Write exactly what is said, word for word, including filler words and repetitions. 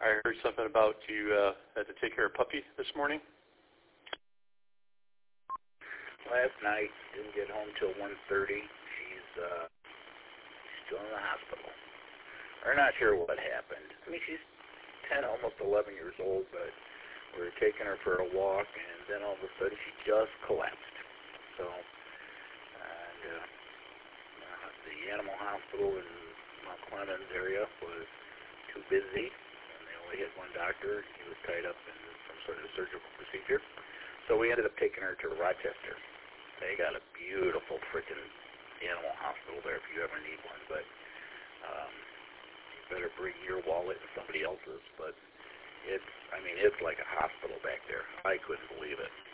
I heard something about you uh, had to take care of Puppy this morning. Last night, didn't get home till one thirty. She's uh, still in the hospital. We're not sure what happened. I mean, she's ten, almost eleven years old, but we were taking her for a walk, and then all of a sudden she just collapsed. So, and, uh, uh, the animal hospital in Mount Clemens area was too busy, and they only had one doctor. He was tied up in some sort of surgical procedure. So we ended up taking her to Rochester. They got a beautiful freaking animal hospital there if you ever need one, but um, you better bring your wallet and somebody else's. But it's, I mean, it's like a hospital back there. I couldn't believe it.